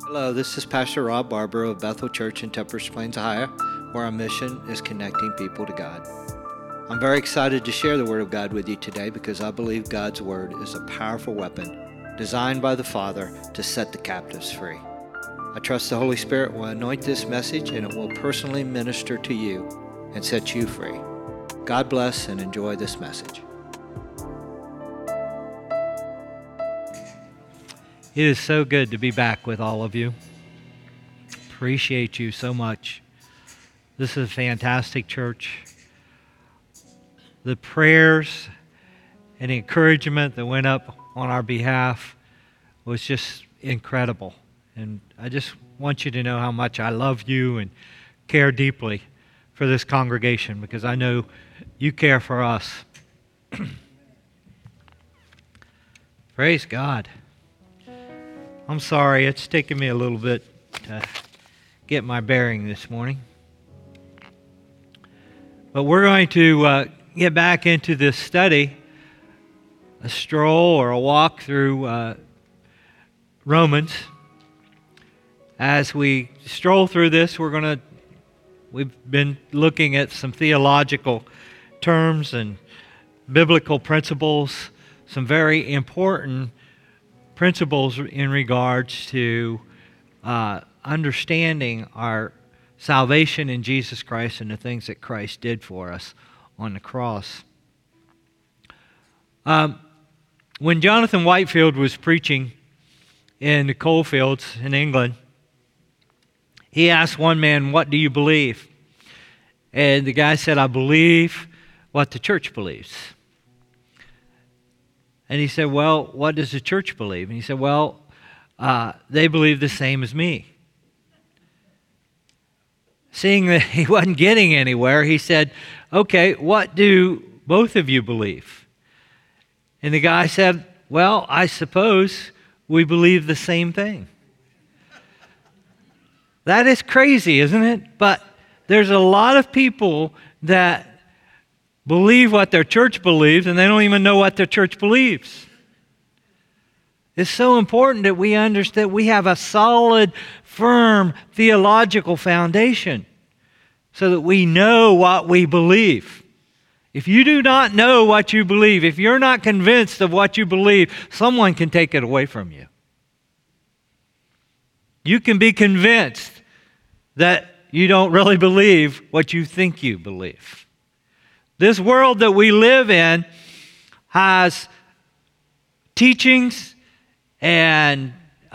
Hello, this is Pastor Rob Barber of Bethel Church in Temperance Plains, Ohio, where our mission is connecting people to God. I'm very excited to share the Word of God with you today because I believe God's Word is a powerful weapon designed by the Father to set the captives free. I trust the Holy Spirit will anoint this message and it will personally minister to you and set you free. God bless and enjoy this message. It is so good to be back with all of you. Appreciate you so much. This is a fantastic church. The prayers and encouragement that went up on our behalf was just incredible. And I just want you to know how much I love you and care deeply for this congregation because I know you care for us. Praise God. I'm sorry, it's taken me a little bit to get my bearing this morning. But we're going to get back into this study, a stroll or a walk through Romans. As we stroll through this, we've been looking at some theological terms and biblical principles, some very important principles in regards to understanding our salvation in Jesus Christ and the things that Christ did for us on the cross. When Jonathan Whitefield was preaching in the coal fields in England, he asked one man, "What do you believe?" And the guy said, "I believe what the church believes." And he said, "Well, what does the church believe?" And he said, "Well, they believe the same as me." Seeing that he wasn't getting anywhere, he said, "Okay, what do both of you believe?" And the guy said, "Well, I suppose we believe the same thing." That is crazy, isn't it? But there's a lot of people that believe what their church believes, and they don't even know what their church believes. It's so important that we understand we have a solid, firm theological foundation so that we know what we believe. If you do not know what you believe, if you're not convinced of what you believe, someone can take it away from you. You can be convinced that you don't really believe what you think you believe. This world that we live in has teachings and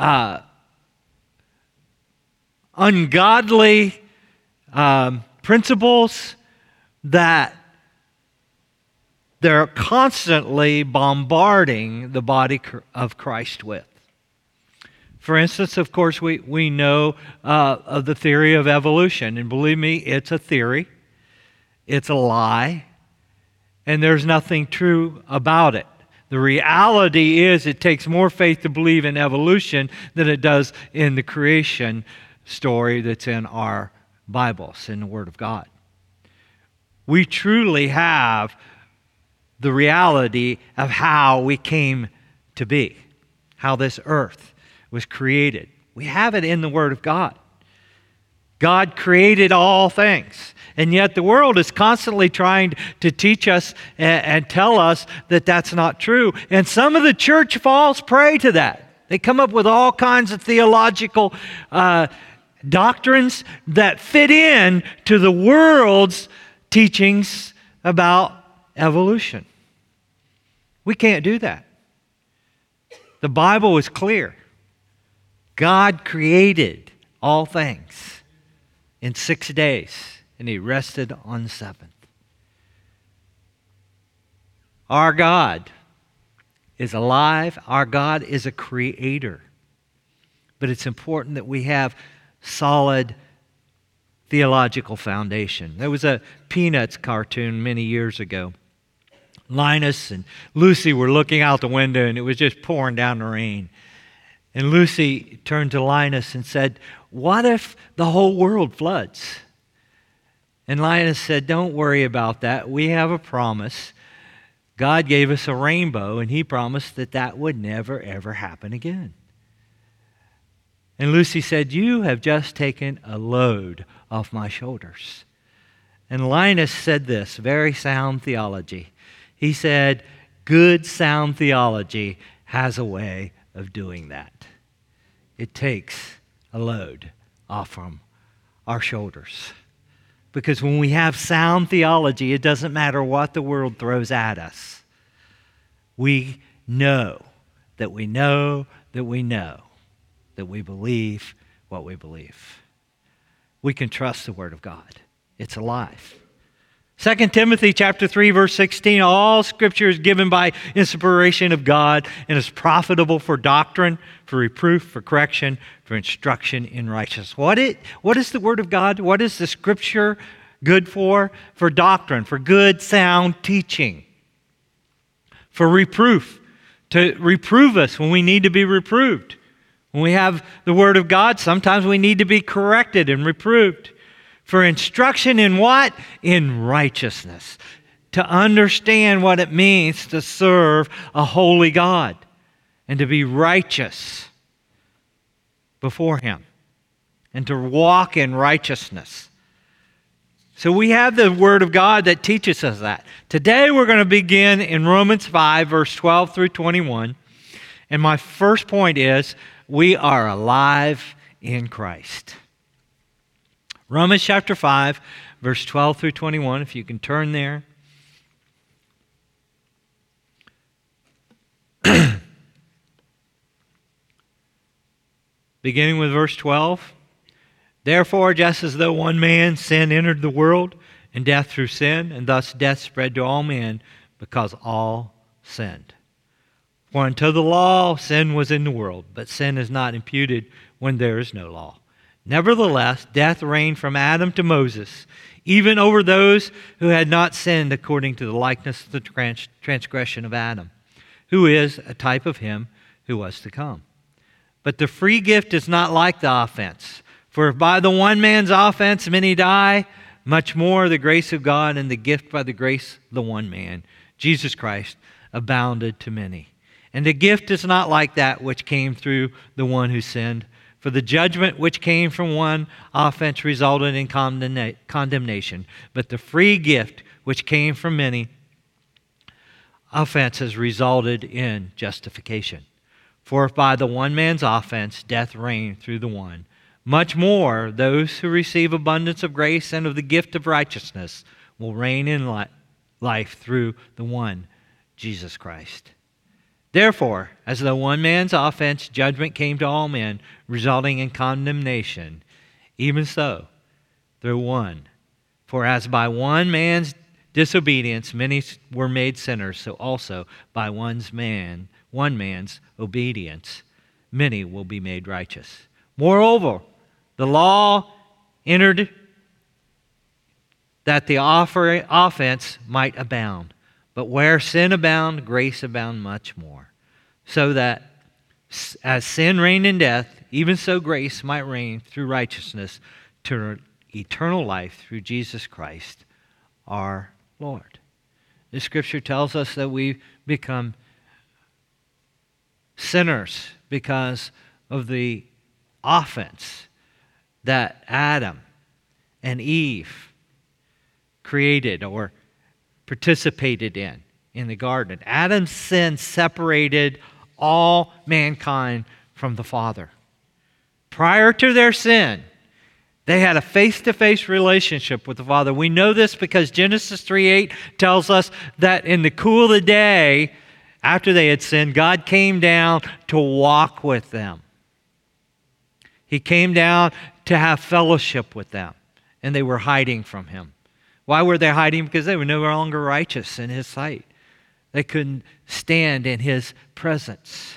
ungodly principles that they're constantly bombarding the body of Christ with. For instance, of course, we know of the theory of evolution, and believe me, it's a theory. It's a lie. And there's nothing true about it. The reality is it takes more faith to believe in evolution than it does in the creation story that's in our Bibles, in the Word of God. We truly have the reality of how we came to be, how this earth was created. We have it in the Word of God. God created all things. And yet the world is constantly trying to teach us and tell us that that's not true. And some of the church falls prey to that. They come up with all kinds of theological doctrines that fit in to the world's teachings about evolution. We can't do that. The Bible is clear. God created all things in 6 days. And He rested on the seventh. Our God is alive. Our God is a creator. But it's important that we have solid theological foundation. There was a Peanuts cartoon many years ago. Linus and Lucy were looking out the window and it was just pouring down the rain. And Lucy turned to Linus and said, "What if the whole world floods?" And Linus said, "Don't worry about that. We have a promise. God gave us a rainbow, and He promised that that would never, ever happen again." And Lucy said, "You have just taken a load off my shoulders." And Linus said this, very sound theology. He said, good sound theology has a way of doing that. It takes a load off from our shoulders. Because when we have sound theology, it doesn't matter what the world throws at us. We know that we know that we know that we believe what we believe. We can trust the Word of God. It's alive. 2 Timothy chapter 3, verse 16, all Scripture is given by inspiration of God and is profitable for doctrine, for reproof, for correction, for instruction in righteousness. What is the Word of God? What is the Scripture good for? For doctrine, for good, sound teaching. For reproof, to reprove us when we need to be reproved. When we have the Word of God, sometimes we need to be corrected and reproved. For instruction in what? In righteousness. To understand what it means to serve a holy God and to be righteous before Him and to walk in righteousness. So we have the Word of God that teaches us that. Today we're going to begin in Romans 5, verse 12 through 21. And my first point is, we are alive in Christ. Romans chapter 5, verse 12 through 21, if you can turn there. Beginning with verse 12. Therefore, just as though one man's sin entered the world, and death through sin, and thus death spread to all men, because all sinned. For until the law, sin was in the world, but sin is not imputed when there is no law. Nevertheless, death reigned from Adam to Moses, even over those who had not sinned according to the likeness of the transgression of Adam, who is a type of him who was to come. But the free gift is not like the offense. For if by the one man's offense many die, much more the grace of God and the gift by the grace of the one man, Jesus Christ, abounded to many. And the gift is not like that which came through the one who sinned. For the judgment which came from one offense resulted in condemnation, but the free gift which came from many offenses resulted in justification. For if by the one man's offense death reigned through the one, much more those who receive abundance of grace and of the gift of righteousness will reign in life through the one, Jesus Christ. Therefore, as though one man's offense, judgment came to all men, resulting in condemnation, even so, through one. For as by one man's disobedience many were made sinners, so also by one man's obedience many will be made righteous. Moreover, the law entered that the offense might abound. But where sin abounded, grace abounded much more. So that as sin reigned in death, even so grace might reign through righteousness to eternal life through Jesus Christ our Lord. The Scripture tells us that we become sinners because of the offense that Adam and Eve created or participated in the garden. Adam's sin separated all mankind from the Father. Prior to their sin, they had a face-to-face relationship with the Father. We know this because Genesis 3:8 tells us that in the cool of the day, after they had sinned, God came down to walk with them. He came down to have fellowship with them, and they were hiding from Him. Why were they hiding? Because they were no longer righteous in His sight. They couldn't stand in His presence.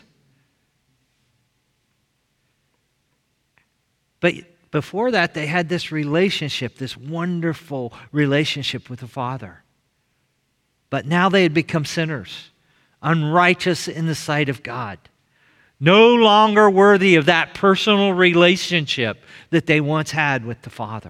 But before that, they had this relationship, this wonderful relationship with the Father. But now they had become sinners, unrighteous in the sight of God, no longer worthy of that personal relationship that they once had with the Father.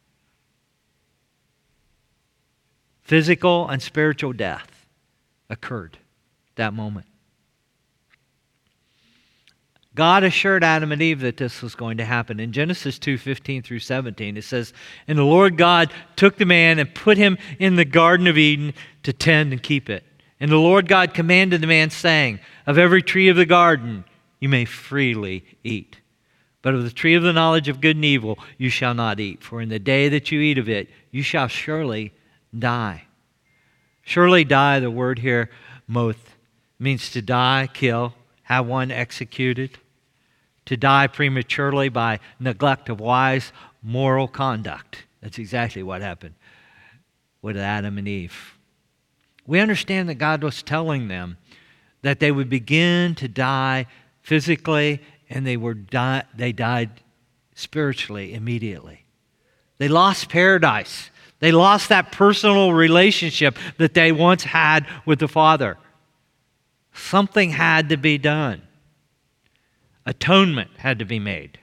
Physical and spiritual death occurred that moment. God assured Adam and Eve that this was going to happen. In Genesis 2:15 through 17, it says, "And the Lord God took the man and put him in the Garden of Eden to tend and keep it. And the Lord God commanded the man, saying, Of every tree of the garden you may freely eat. But of the tree of the knowledge of good and evil you shall not eat. For in the day that you eat of it, you shall surely die." Surely die, the word here, moth, means to die, kill, have one executed. To die prematurely by neglect of wise moral conduct. That's exactly what happened with Adam and Eve. We understand that God was telling them that they would begin to die physically, and they died spiritually immediately. They lost paradise. They lost that personal relationship that they once had with the Father. Something had to be done. Atonement had to be made,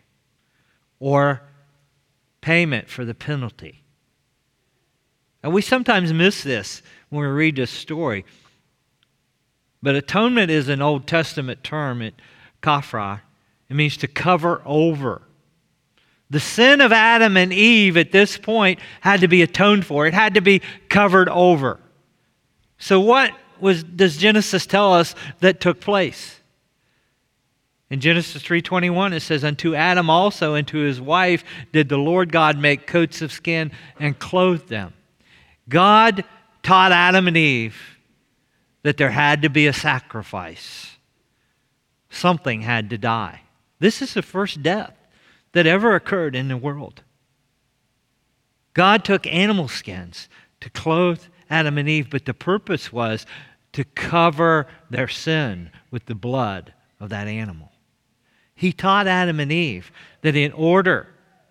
or payment for the penalty. And we sometimes miss this when we read this story. But atonement is an Old Testament term, kafra. It means to cover over. The sin of Adam and Eve at this point had to be atoned for. It had to be covered over. So what does Genesis tell us that took place? In Genesis 3:21 it says, "Unto Adam also and to his wife did the Lord God make coats of skin and clothe them." God taught Adam and Eve that there had to be a sacrifice. Something had to die. This is the first death that ever occurred in the world. God took animal skins to clothe Adam and Eve, but the purpose was to cover their sin with the blood of that animal. He taught Adam and Eve that in order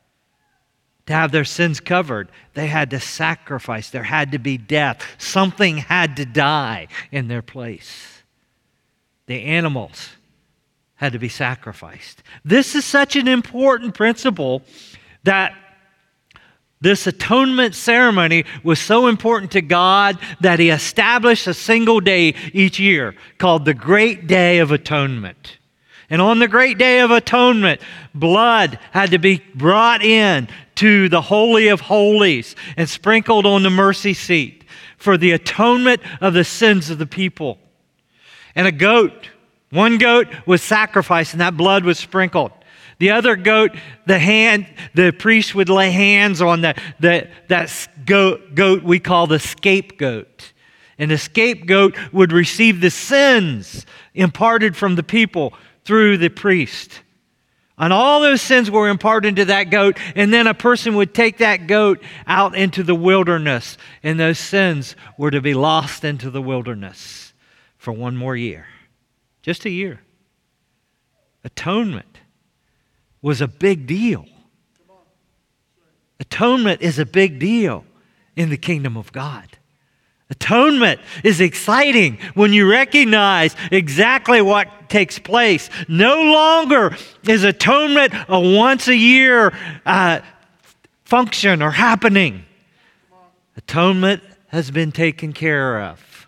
to have their sins covered, they had to sacrifice. There had to be death. Something had to die in their place. The animals had to be sacrificed. This is such an important principle that this atonement ceremony was so important to God that He established a single day each year called the Great Day of Atonement. And on the Great Day of Atonement, blood had to be brought in to the Holy of Holies and sprinkled on the mercy seat for the atonement of the sins of the people. And one goat was sacrificed, and that blood was sprinkled. The other goat, the priest would lay hands on that goat we call the scapegoat. And the scapegoat would receive the sins imparted from the people through the priest. And all those sins were imparted into that goat, and then a person would take that goat out into the wilderness, and those sins were to be lost into the wilderness for one more year. Just a year. Atonement was a big deal. Atonement is a big deal in the kingdom of God. Atonement is exciting when you recognize exactly what takes place. No longer is atonement a once-a-year function or happening. Atonement has been taken care of.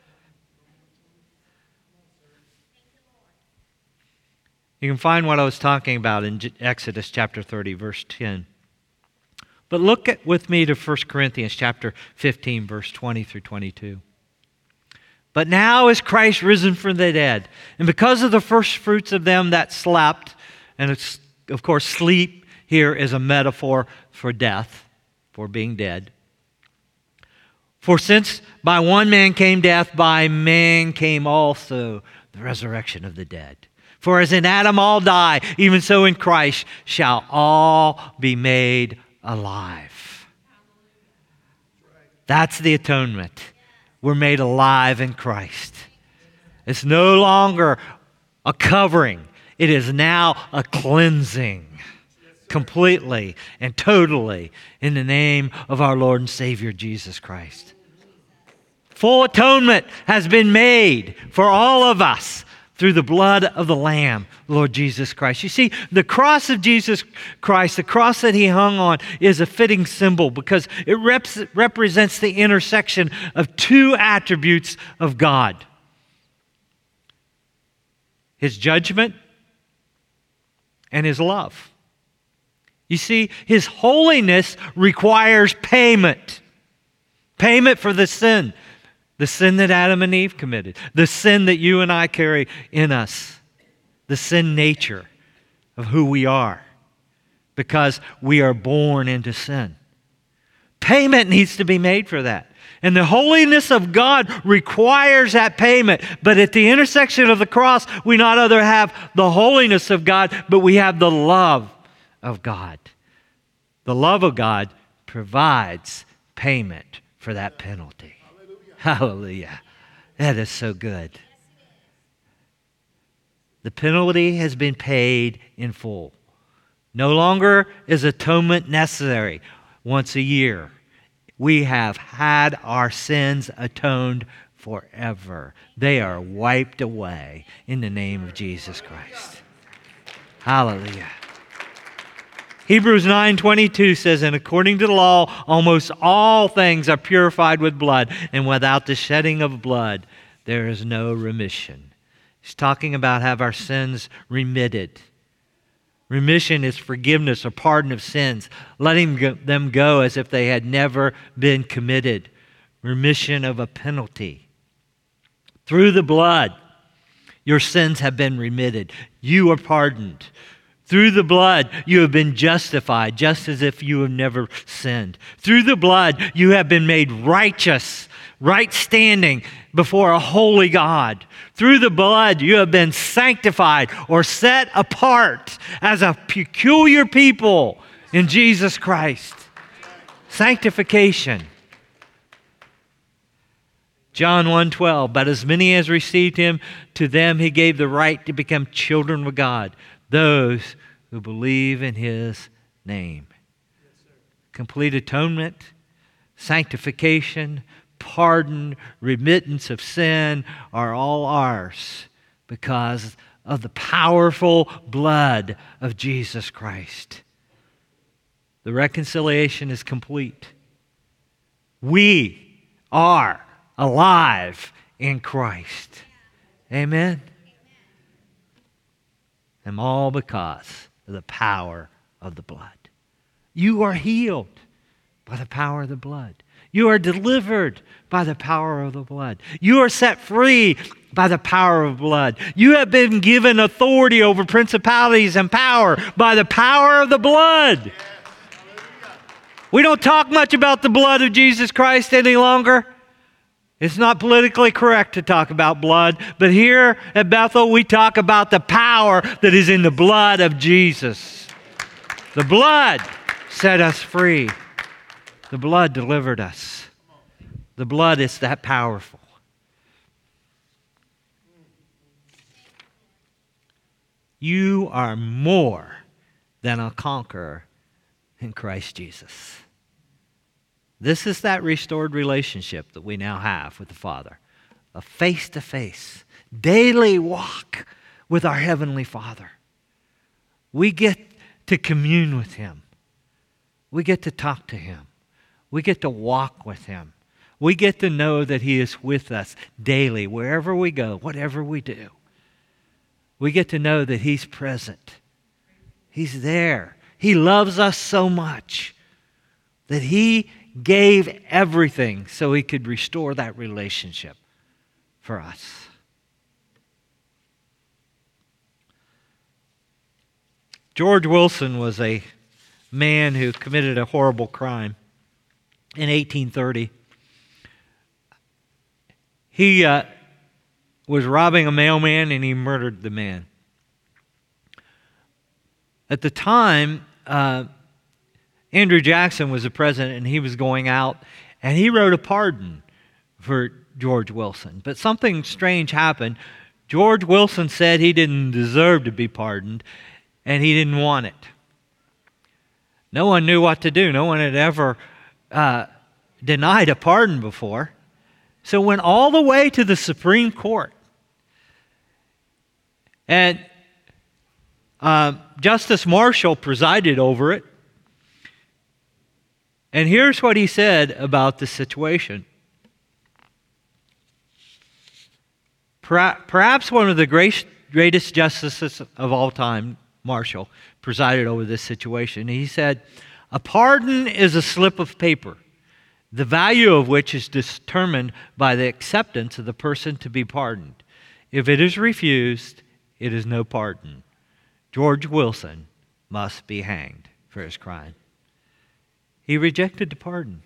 You can find what I was talking about in Exodus chapter 30, verse 10. But look with me to 1 Corinthians chapter 15, verse 20 through 22. "But now is Christ risen from the dead, and because of the first fruits of them that slept," and it's, of course, sleep here is a metaphor for death, for being dead. "For since by one man came death, by man came also the resurrection of the dead. For as in Adam all die, even so in Christ shall all be made alive." That's the atonement. We're made alive in Christ. It's no longer a covering. It is now a cleansing. Completely and totally in the name of our Lord and Savior Jesus Christ. Full atonement has been made for all of us through the blood of the Lamb, Lord Jesus Christ. You see, the cross of Jesus Christ, the cross that He hung on, is a fitting symbol because it represents the intersection of two attributes of God: His judgment and His love. You see, His holiness requires payment. Payment for the sin that Adam and Eve committed, the sin that you and I carry in us, the sin nature of who we are, because we are born into sin. Payment needs to be made for that. And the holiness of God requires that payment. But at the intersection of the cross, we not only have the holiness of God, but we have the love of God. The love of God provides payment for that penalty. Hallelujah. That is so good. The penalty has been paid in full. No longer is atonement necessary once a year. We have had our sins atoned forever. They are wiped away in the name of Jesus Christ. Hallelujah. Hebrews 9:22 says, and according to the law, almost all things are purified with blood, and without the shedding of blood, there is no remission. He's talking about have our sins remitted. Remission is forgiveness or pardon of sins, letting them go as if they had never been committed. Remission of a penalty. Through the blood, your sins have been remitted. You are pardoned. Through the blood, you have been justified, just as if you have never sinned. Through the blood, you have been made righteous, right standing before a holy God. Through the blood, you have been sanctified or set apart as a peculiar people in Jesus Christ. Sanctification. John 1:12, but as many as received Him, to them He gave the right to become children of God, those who believe in His name. Complete atonement, sanctification, pardon, remittance of sin are all ours because of the powerful blood of Jesus Christ. The reconciliation is complete. We are alive in Christ. Amen? And all because of the power of the blood. You are healed by the power of the blood. You are delivered by the power of the blood. You are set free by the power of blood. You have been given authority over principalities and power by the power of the blood. We don't talk much about the blood of Jesus Christ any longer. It's not politically correct to talk about blood, but here at Bethel we talk about the power that is in the blood of Jesus. The blood set us free. The blood delivered us. The blood is that powerful. You are more than a conqueror in Christ Jesus. This is that restored relationship that we now have with the Father. A face-to-face, daily walk with our Heavenly Father. We get to commune with Him. We get to talk to Him. We get to walk with Him. We get to know that He is with us daily, wherever we go, whatever we do. We get to know that He's present. He's there. He loves us so much that He gave everything so He could restore that relationship for us. George Wilson was a man who committed a horrible crime in 1830. He was robbing a mailman and he murdered the man. At the time, Andrew Jackson was the president and he was going out and he wrote a pardon for George Wilson. But something strange happened. George Wilson said he didn't deserve to be pardoned and he didn't want it. No one knew what to do. No one had ever denied a pardon before. So it went all the way to the Supreme Court. And Justice Marshall presided over it. And here's what he said about the situation. Perhaps one of the greatest justices of all time, Marshall presided over this situation. He said, "A pardon is a slip of paper, the value of which is determined by the acceptance of the person to be pardoned. If it is refused, it is no pardon. George Wilson must be hanged for his crime." He rejected the pardon.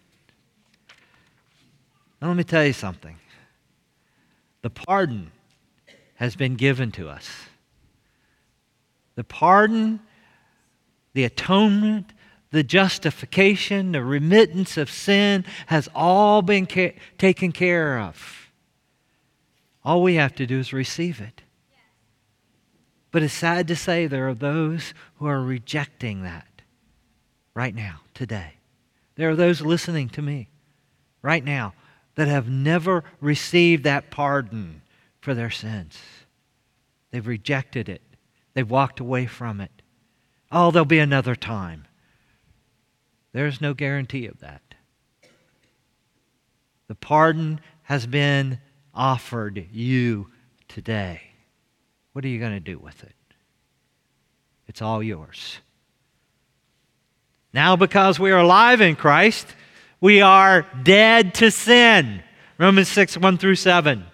Now let me tell you something. The pardon has been given to us. The pardon, the atonement, the justification, the remittance of sin has all been taken care of. All we have to do is receive it. But it's sad to say there are those who are rejecting that right now, today. There are those listening to me right now that have never received that pardon for their sins. They've rejected it. They've walked away from it. Oh, there'll be another time. There's no guarantee of that. The pardon has been offered you today. What are you going to do with it? It's all yours. Now, because we are alive in Christ, we are dead to sin. Romans 6, 1 through 7.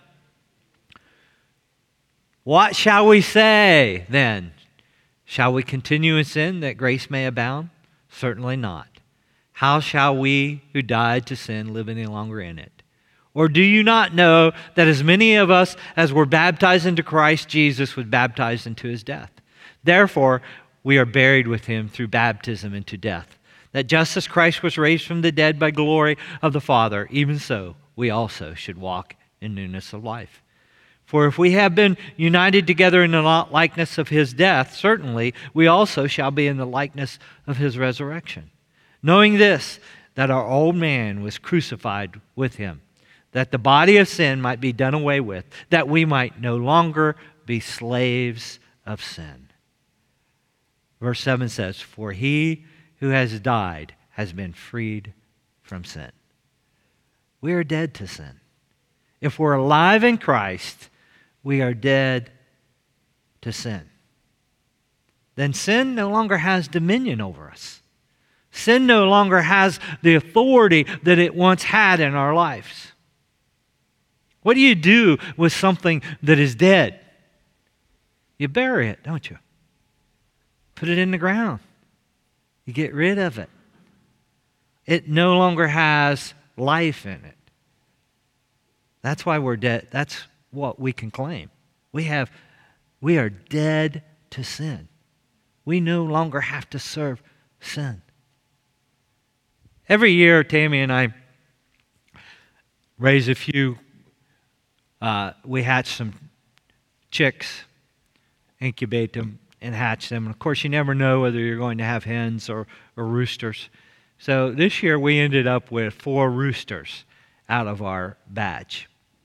What shall we say then? Shall we continue in sin that grace may abound? Certainly not. How shall we who died to sin live any longer in it? Or do you not know that as many of us as were baptized into Christ Jesus was baptized into his death? Therefore, we are buried with him through baptism into death, that just as Christ was raised from the dead by glory of the Father, even so we also should walk in newness of life. For if we have been united together in the likeness of his death, certainly we also shall be in the likeness of his resurrection. Knowing this, that our old man was crucified with him, that the body of sin might be done away with, that we might no longer be slaves of sin. Verse 7 says, "For he who has died has been freed from sin." We are dead to sin. If we're alive in Christ, we are dead to sin. Then sin no longer has dominion over us. Sin no longer has the authority that it once had in our lives. What do you do with something that is dead? You bury it, don't you? Put it in the ground. You get rid of it. It no longer has life in it. That's why we're dead. That's what we can claim. We are dead to sin. We no longer have to serve sin. Every year, Tammy and I raise a few. We hatch some chicks, incubate them, and hatch them. And of course, you never know whether you're going to have hens or roosters. So this year, we ended up with 4 roosters out of our batch.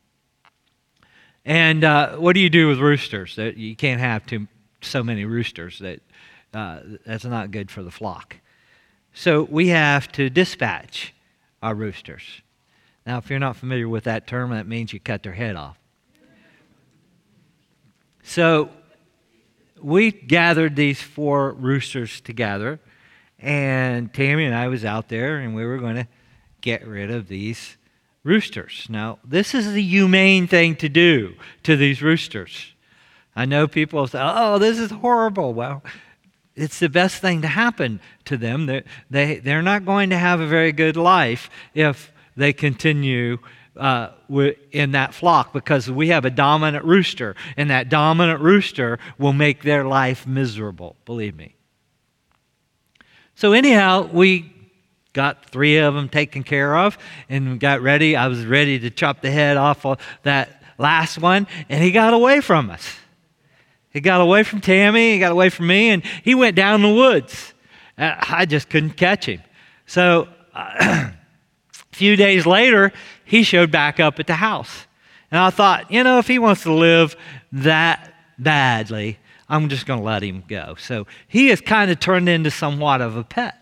And what do you do with roosters? You can't have so many roosters. That's not good for the flock. So we have to dispatch our roosters. Now, if you're not familiar with that term, that means you cut their head off. So we gathered these 4 roosters together, and Tammy and I was out there, and we were going to get rid of these roosters. Now, this is the humane thing to do to these roosters. I know people say, "Oh, this is horrible." Well, it's the best thing to happen to them. They're not going to have a very good life if they continue in that flock, because we have a dominant rooster, and that dominant rooster will make their life miserable, believe me. So anyhow, we got 3 of them taken care of and got ready. I was ready to chop the head off of that last one, and he got away from us. He got away from Tammy, he got away from me, and he went down the woods. I just couldn't catch him. So a few days later, he showed back up at the house. And I thought, if he wants to live that badly, I'm just going to let him go. So he has kind of turned into somewhat of a pet.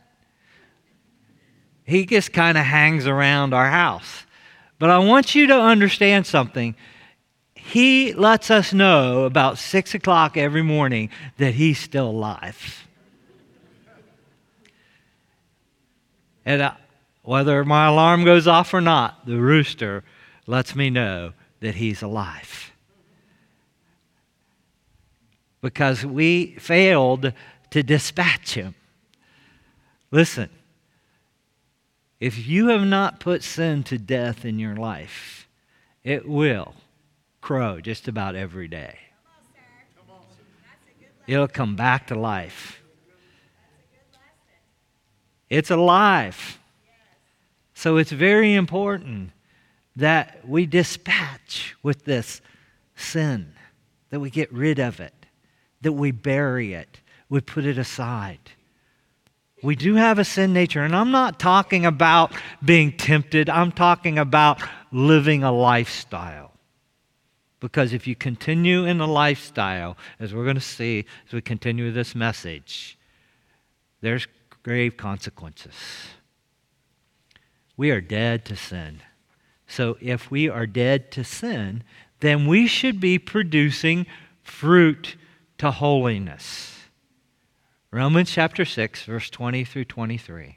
He just kind of hangs around our house. But I want you to understand something. He lets us know about 6 o'clock every morning that He's still alive. And whether my alarm goes off or not, the rooster lets me know that He's alive. Because we failed to dispatch Him. Listen, if you have not put sin to death in your life, it will crow just about every day. It'll come back to life. It's alive. So it's very important that we dispatch with this sin, that we get rid of it, that we bury it, we put it aside. We do have a sin nature, and I'm not talking about being tempted. I'm talking about living a lifestyle. Because if you continue in a lifestyle, as we're going to see as we continue this message, there's grave consequences. We are dead to sin. So if we are dead to sin, then we should be producing fruit to holiness. Romans chapter 6, verse 20 through 23.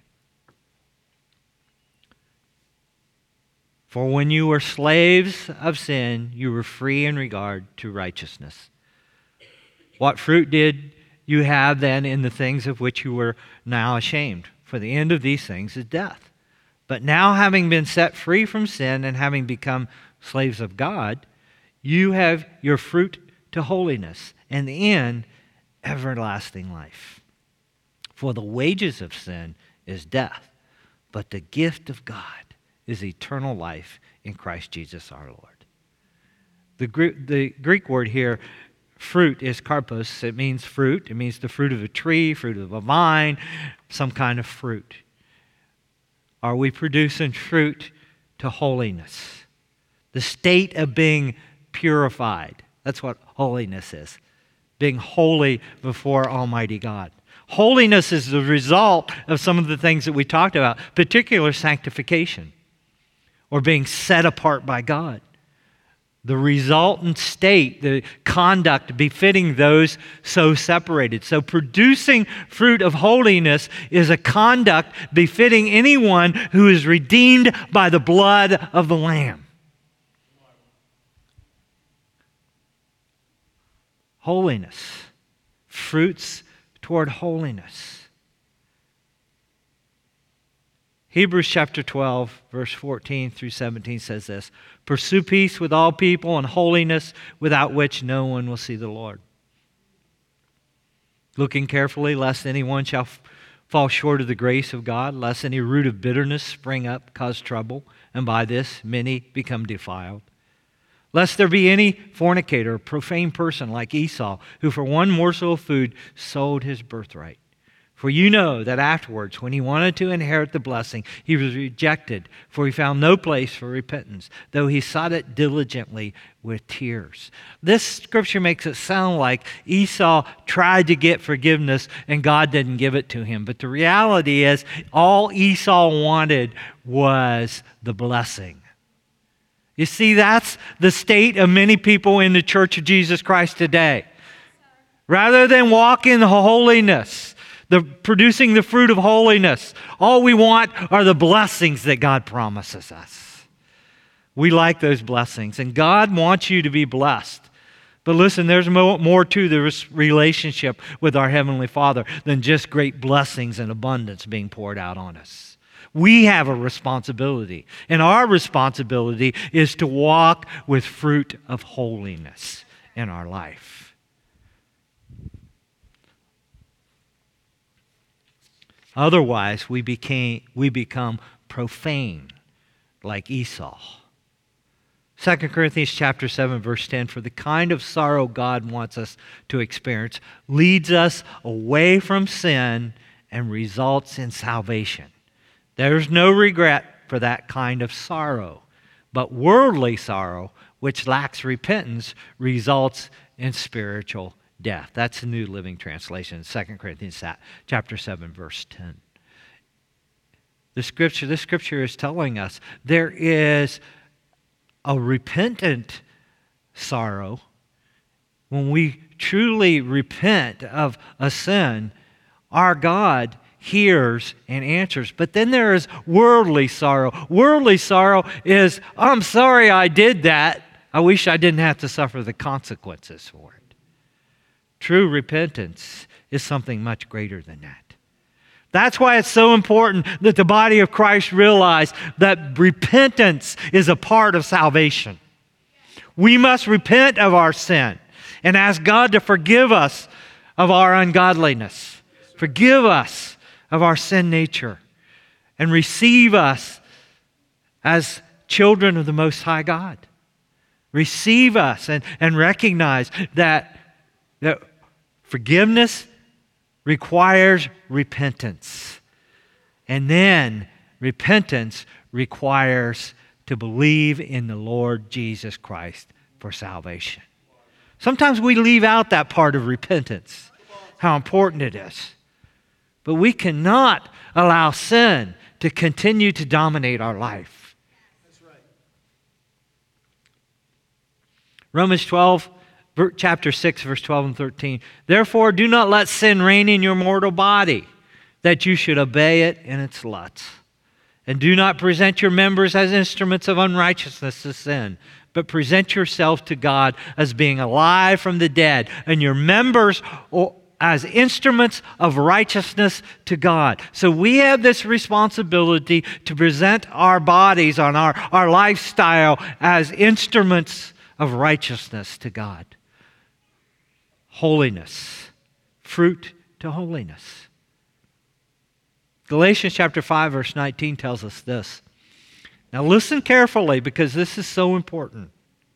For when you were slaves of sin, you were free in regard to righteousness. What fruit did you have then in the things of which you were now ashamed? For the end of these things is death. But now, having been set free from sin and having become slaves of God, you have your fruit to holiness, and the end, everlasting life. For the wages of sin is death, but the gift of God is eternal life in Christ Jesus our Lord. The Greek word here, fruit, is karpos. It means fruit. It means the fruit of a tree, fruit of a vine, some kind of fruit. Are we producing fruit to holiness? The state of being purified. That's what holiness is. Being holy before Almighty God. Holiness is the result of some of the things that we talked about, particular sanctification, or being set apart by God. The resultant state, the conduct befitting those so separated. So producing fruit of holiness is a conduct befitting anyone who is redeemed by the blood of the Lamb. Holiness. Fruits toward holiness. Hebrews chapter 12, verse 14 through 17 says this: Pursue peace with all people and holiness, without which no one will see the Lord. Looking carefully, lest anyone shall fall short of the grace of God, lest any root of bitterness spring up, cause trouble, and by this many become defiled. Lest there be any fornicator or profane person like Esau, who for one morsel of food sold his birthright. For you know that afterwards, when he wanted to inherit the blessing, he was rejected, for he found no place for repentance, though he sought it diligently with tears. This scripture makes it sound like Esau tried to get forgiveness and God didn't give it to him. But the reality is, all Esau wanted was the blessing. You see, that's the state of many people in the Church of Jesus Christ today. Rather than walk in holiness, producing the fruit of holiness, all we want are the blessings that God promises us. We like those blessings, and God wants you to be blessed. But listen, there's more to the relationship with our Heavenly Father than just great blessings and abundance being poured out on us. We have a responsibility, and our responsibility is to walk with fruit of holiness in our life. Otherwise, we become profane like Esau. 2 Corinthians chapter 7, verse 10, for the kind of sorrow God wants us to experience leads us away from sin and results in salvation. There's no regret for that kind of sorrow, but worldly sorrow, which lacks repentance, results in spiritual death. That's the New Living Translation, 2 Corinthians chapter 7, verse 10. This scripture is telling us there is a repentant sorrow. When we truly repent of a sin, our God hears and answers. But then there is worldly sorrow. Worldly sorrow is, I'm sorry I did that. I wish I didn't have to suffer the consequences for it. True repentance is something much greater than that. That's why it's so important that the body of Christ realize that repentance is a part of salvation. We must repent of our sin and ask God to forgive us of our ungodliness. Forgive us of our sin nature and receive us as children of the Most High God. Receive us and recognize that forgiveness requires repentance. And then repentance requires to believe in the Lord Jesus Christ for salvation. Sometimes we leave out that part of repentance, how important it is. But we cannot allow sin to continue to dominate our life. That's right. Romans 12, chapter 6, verse 12 and 13. Therefore, do not let sin reign in your mortal body, that you should obey it in its lusts. And do not present your members as instruments of unrighteousness to sin, but present yourself to God as being alive from the dead, and your members as instruments of righteousness to God. So we have this responsibility to present our bodies, on our lifestyle, as instruments of righteousness to God. Holiness, fruit to holiness. Galatians chapter 5, verse 19 tells us this. Now listen carefully, because this is so important.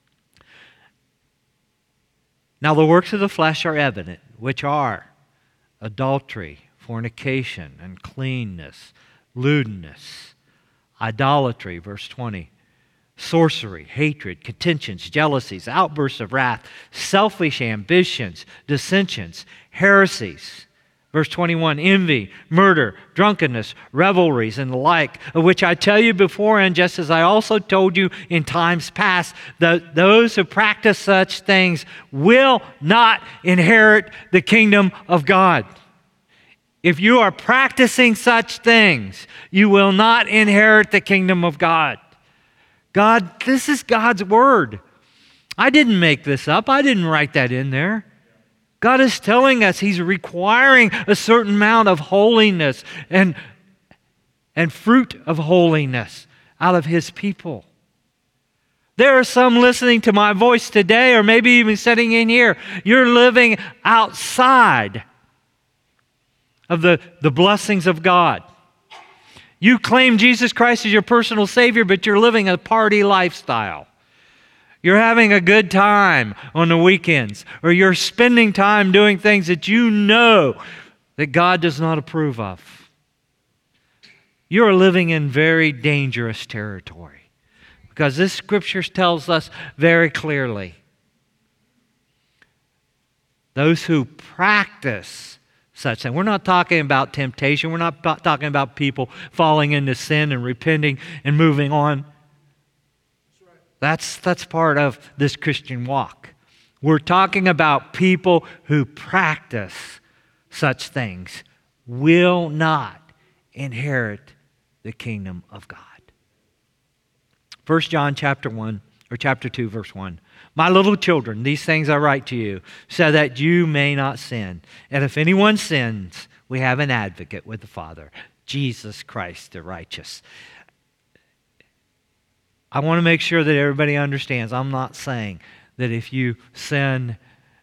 Now the works of the flesh are evident, which are adultery, fornication, uncleanness, lewdness, idolatry, verse 20, sorcery, hatred, contentions, jealousies, outbursts of wrath, selfish ambitions, dissensions, heresies. Verse 21, envy, murder, drunkenness, revelries, and the like, of which I tell you beforehand, just as I also told you in times past, that those who practice such things will not inherit the kingdom of God. If you are practicing such things, you will not inherit the kingdom of God. God, this is God's word. I didn't make this up. I didn't write that in there. God is telling us He's requiring a certain amount of holiness and fruit of holiness out of His people. There are some listening to my voice today, or maybe even sitting in here. You're living outside of the blessings of God. You claim Jesus Christ as your personal Savior, but you're living a party lifestyle. You're having a good time on the weekends, or you're spending time doing things that you know that God does not approve of. You're living in very dangerous territory, because this scripture tells us very clearly, those who practice such things. We're not talking about temptation. We're not talking about people falling into sin and repenting and moving on. That's part of this Christian walk. We're talking about people who practice such things will not inherit the kingdom of God. 1 John chapter 2, verse 1. My little children, these things I write to you, so that you may not sin. And if anyone sins, we have an advocate with the Father, Jesus Christ the righteous. I want to make sure that everybody understands. I'm not saying that if you sin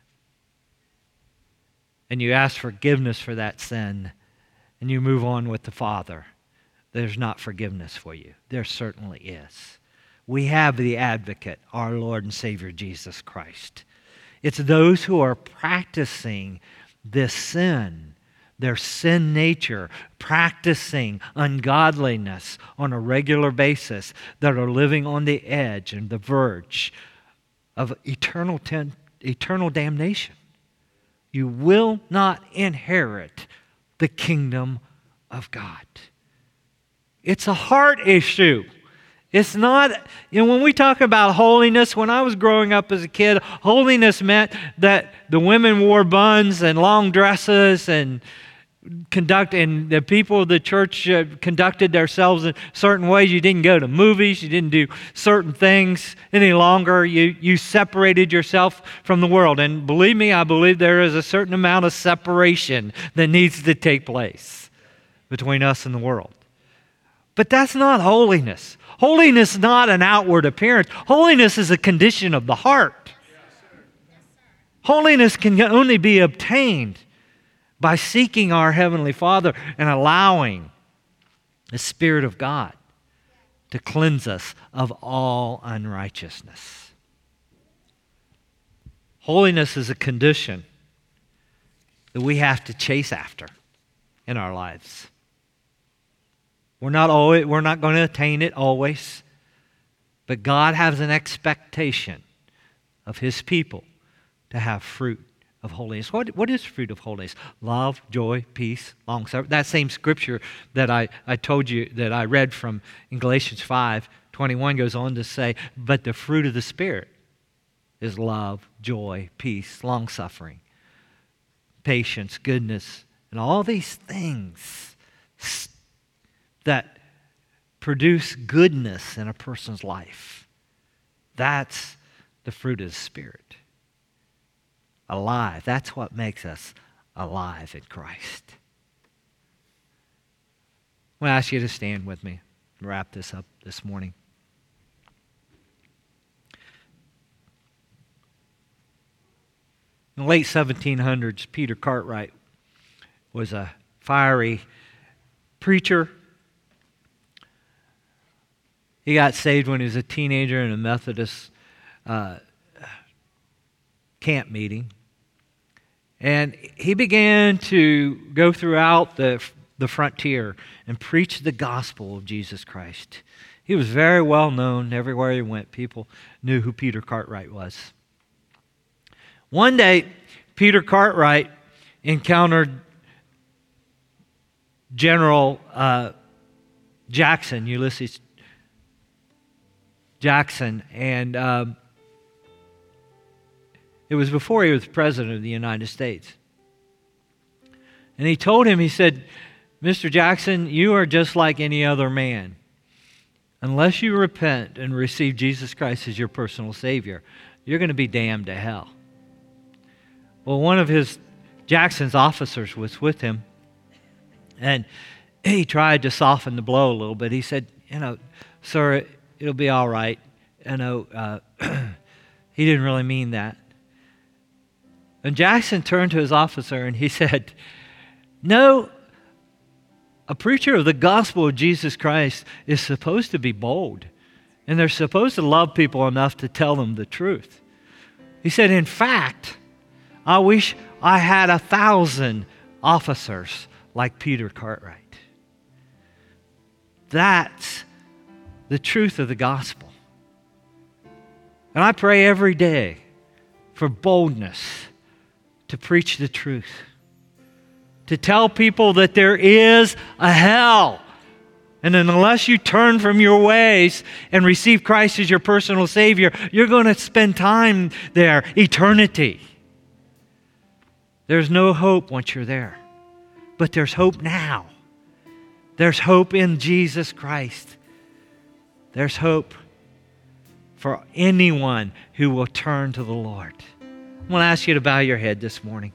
and you ask forgiveness for that sin and you move on with the Father, there's not forgiveness for you. There certainly is. We have the advocate, our Lord and Savior Jesus Christ. It's those who are practicing this sin, their sin nature, practicing ungodliness on a regular basis, that are living on the edge and the verge of eternal damnation. You will not inherit the kingdom of God. It's a heart issue. It's not, when we talk about holiness, when I was growing up as a kid, holiness meant that the women wore buns and long dresses and the people of the church conducted themselves in certain ways. You didn't go to movies. You didn't do certain things any longer. You separated yourself from the world. And believe me, I believe there is a certain amount of separation that needs to take place between us and the world. But that's not holiness. Holiness is not an outward appearance. Holiness is a condition of the heart. Holiness can only be obtained by seeking our Heavenly Father and allowing the Spirit of God to cleanse us of all unrighteousness. Holiness is a condition that we have to chase after in our lives. We're not going to attain it always, but God has an expectation of His people to have fruit of holiness. What is fruit of holiness? Love, joy, peace, long-suffering. That same scripture that I told you that I read from in Galatians 5:21 goes on to say, but the fruit of the Spirit is love, joy, peace, long-suffering, patience, goodness, and all these things that produce goodness in a person's life. That's the fruit of the Spirit. Alive. That's what makes us alive in Christ. I'm going to ask you to stand with me and wrap this up this morning. In the late 1700s, Peter Cartwright was a fiery preacher. He got saved when he was a teenager in a Methodist camp meeting. And he began to go throughout the frontier and preach the gospel of Jesus Christ. He was very well known. Everywhere he went, people knew who Peter Cartwright was. One day, Peter Cartwright encountered General Jackson, Ulysses Jackson, and it was before he was president of the United States. And he told him, he said, Mr. Jackson, you are just like any other man. Unless you repent and receive Jesus Christ as your personal Savior, you're going to be damned to hell. Well, one of Jackson's officers was with him, and he tried to soften the blow a little bit. He said, sir, it'll be all right. He didn't really mean that. And Jackson turned to his officer and he said, no, a preacher of the gospel of Jesus Christ is supposed to be bold, and they're supposed to love people enough to tell them the truth. He said, in fact, I wish I had 1,000 officers like Peter Cartwright. That's the truth of the gospel. And I pray every day for boldness to preach the truth, to tell people that there is a hell. And unless you turn from your ways and receive Christ as your personal Savior, you're going to spend time there, eternity. There's no hope once you're there. But there's hope now. There's hope in Jesus Christ. There's hope for anyone who will turn to the Lord. I'm going to ask you to bow your head this morning.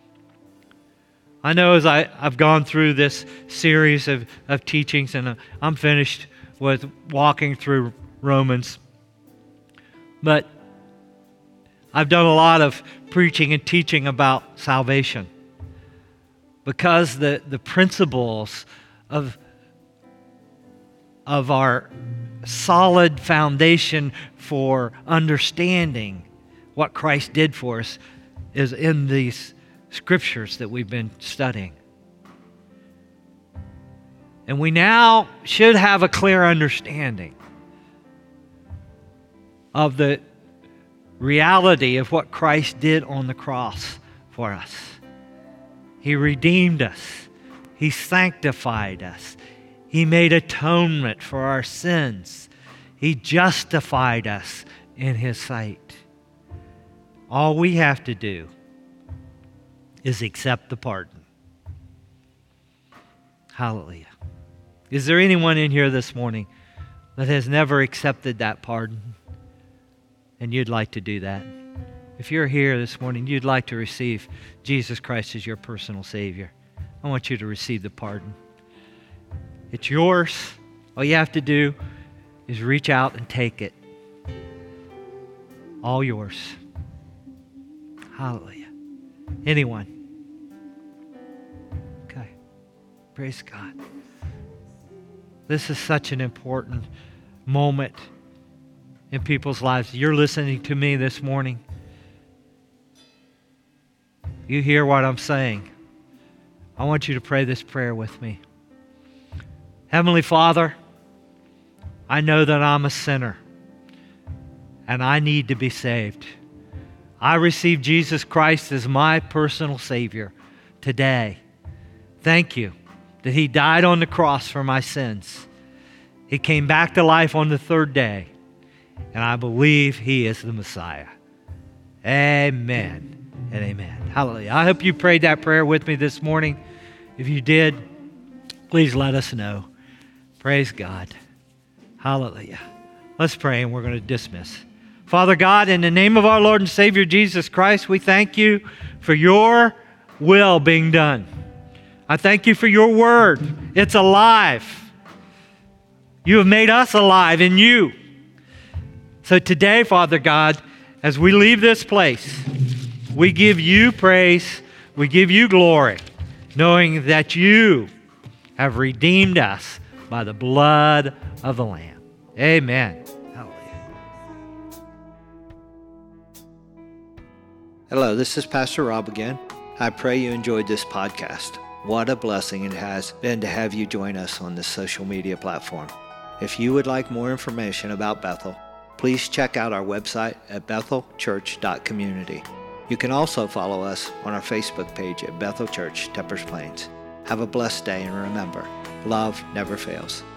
I know as I've gone through this series of teachings, and I'm finished with walking through Romans, but I've done a lot of preaching and teaching about salvation because the principles of our solid foundation for understanding what Christ did for us is in these scriptures that we've been studying. And we now should have a clear understanding of the reality of what Christ did on the cross for us. He redeemed us. He sanctified us. He made atonement for our sins. He justified us in His sight. All we have to do is accept the pardon. Hallelujah. Is there anyone in here this morning that has never accepted that pardon and you'd like to do that? If you're here this morning, you'd like to receive Jesus Christ as your personal Savior, I want you to receive the pardon. It's yours. All you have to do is reach out and take it. All yours. Hallelujah. Anyone? Okay. Praise God. This is such an important moment in people's lives. You're listening to me this morning. You hear what I'm saying. I want you to pray this prayer with me. Heavenly Father, I know that I'm a sinner and I need to be saved. I receive Jesus Christ as my personal Savior today. Thank you that He died on the cross for my sins. He came back to life on the third day, and I believe He is the Messiah. Amen and amen. Hallelujah. I hope you prayed that prayer with me this morning. If you did, please let us know. Praise God. Hallelujah. Let's pray and we're going to dismiss. Father God, in the name of our Lord and Savior Jesus Christ, we thank you for your will being done. I thank you for your word. It's alive. You have made us alive in you. So today, Father God, as we leave this place, we give you praise, we give you glory, knowing that you have redeemed us by the blood of the Lamb. Amen. Hallelujah. Hello, this is Pastor Rob again. I pray you enjoyed this podcast. What a blessing it has been to have you join us on this social media platform. If you would like more information about Bethel, please check out our website at bethelchurch.community. You can also follow us on our Facebook page at Bethel Church, Tepper's Plains. Have a blessed day, and remember, love never fails.